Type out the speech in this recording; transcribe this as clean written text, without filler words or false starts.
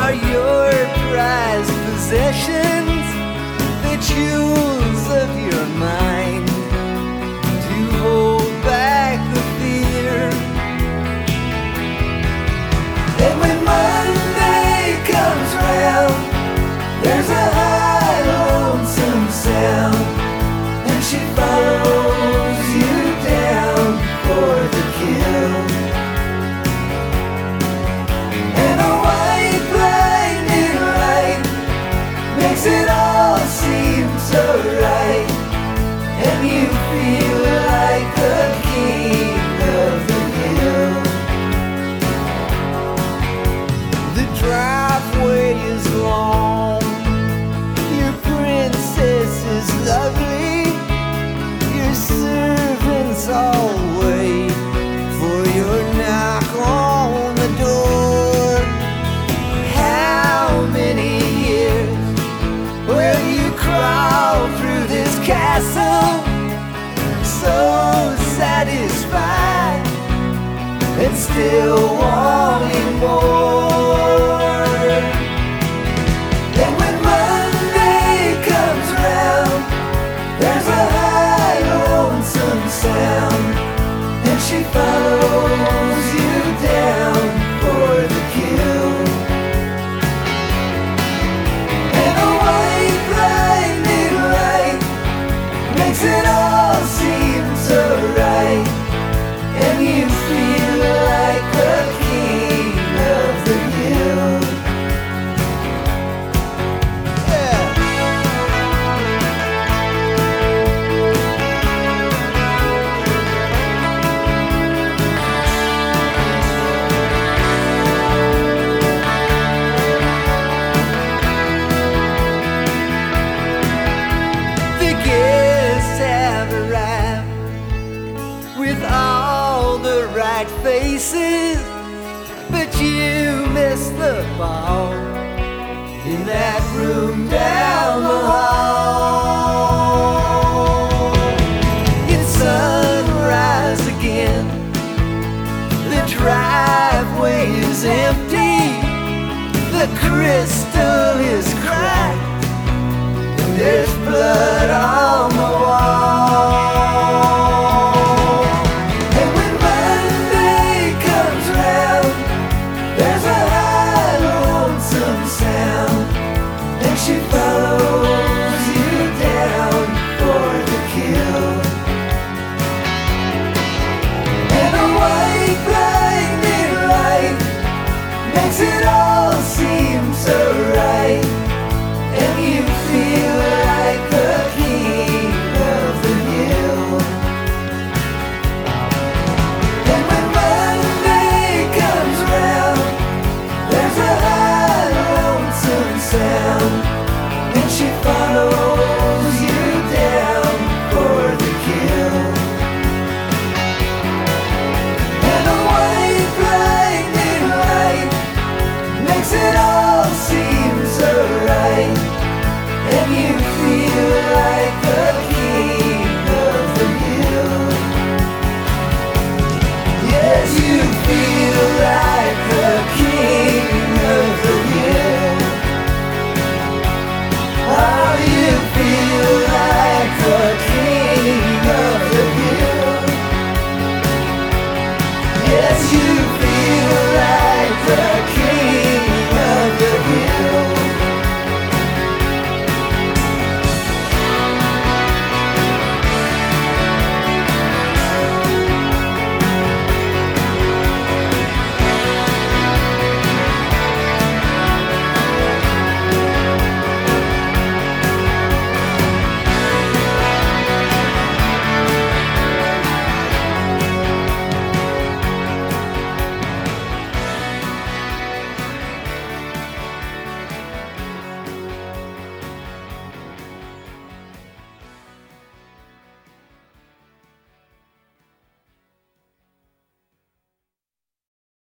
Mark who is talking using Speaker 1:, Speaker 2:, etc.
Speaker 1: are your prized possessions, the jewels of your mind, to hold back the fear. And when Monday comes round, there's a high lonesome sound, and she follows you down for the kill. And a white blinding light makes it all seem so right, and you feel like the king of the hill. The driveway is long, your princess is lovely, your servants all wait for your knock on the door. How many years will you crawl through this castle, so satisfied and still wanting more? And when Monday comes round, there's a high lonesome sound, and she follows you down for the kill. And a white blinding light makes it all seem so right, and you feel like the king of the hill. The guests have arrived with all the right faces, but you missed the ball in that room down the hall. It's sunrise again, the driveway is empty, the crystal is cracked, and there's blood on the wall. And when Monday comes round, there's a high lonesome sound, and she follows you down for the kill. And a white blinding light makes it all seem so right, and you feel like the king of the hill. And when Monday comes round, there's a high lonesome sound, and she